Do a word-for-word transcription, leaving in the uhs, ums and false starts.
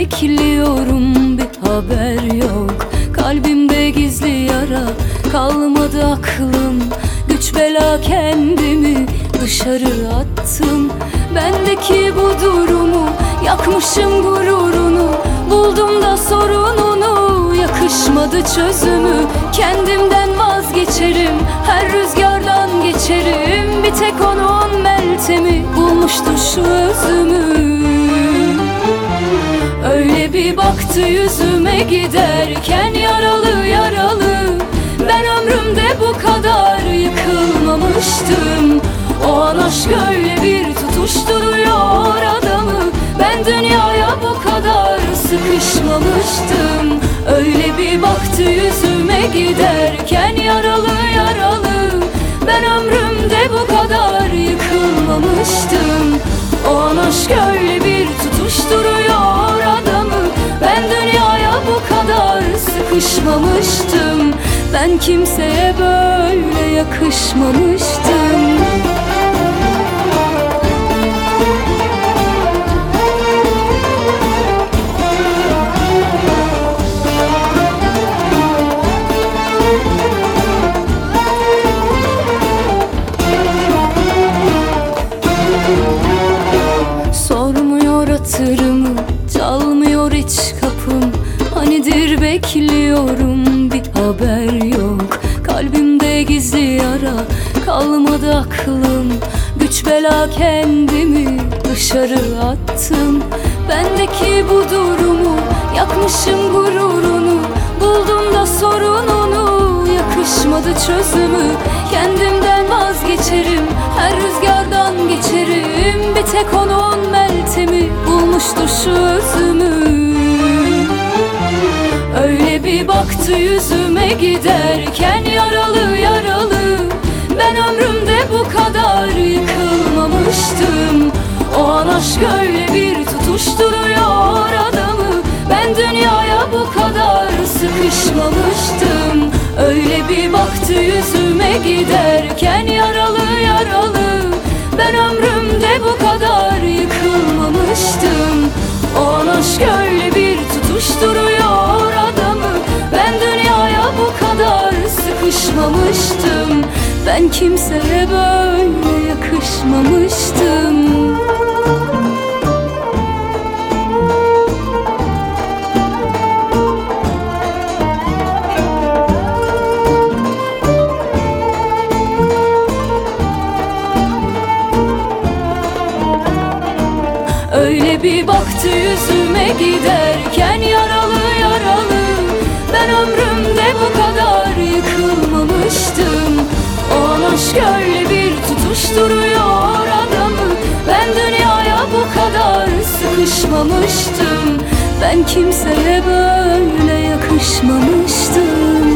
bekliyorum, bir haber yok. Kalbimde gizli yara, kalmadı aklım. Güç bela kendimi dışarı attım. Bendeki bu durumu, yakmışım gururunu. Buldum da sorununu, yakışmadı çözümü. Kendimden vazgeçerim, her rüzgardan geçerim. Bir tek onun Meltem'i bulmuştu şu özümü. Öyle bir baktı yüzüme giderken, yaralı yaralı. Ben ömrümde bu kadar yıkılmamıştım. O an aşk öyle bir tutuşturuyor adamı. Ben dünyaya bu kadar sıkışmamıştım. Öyle bir baktı yüzüme giderken, yaralı yaralı. Ben ömrümde bu kadar yıkılmamıştım. O an aşk öyle bir tutuşturuyor adamı. Ben dünyaya bu kadar sıkışmamıştım. Ben kimseye böyle yakışmamıştım. Sormuyor hatırımı, çalmıyor hiç kapım. Hanidir bekliyorum, bir haber yok. Kalbimde gizli yara, kalmadı aklım. Güç bela kendimi dışarı attım. Bendeki bu durumu, yakmışım gururunu. Buldum da sorununu, yakışmadı çözümü. Kendimden vazgeçerim, her rüzgardan geçerim. Bir tek onun Meltem'i bulmuştu şu özümü. Öyle bir baktı yüzüme giderken, yaralı yaralı. Ben ömrümde bu kadar yıkılmamıştım. O an aşk öyle bir tutuşturuyor adamı. Ben dünyaya bu kadar sıkışmamıştım. Öyle bir baktı yüzüme giderken, yaralı yaralı. Ben ömrümde bu kadar yıkılmamıştım. O an aşk öyle bir tutuşturuyor adamı. Ben dünyaya bu kadar sıkışmamıştım. Ben kimseye böyle yakışmamıştım. Öyle bir baktı yüzüme giderken, yaralı yaralı. Ben ömrümde bu kadar yıkılmamıştım. O an aşk öyle bir tutuşturuyor adamı. Ben dünyaya bu kadar sıkışmamıştım. Ben kimseye böyle yakışmamıştım.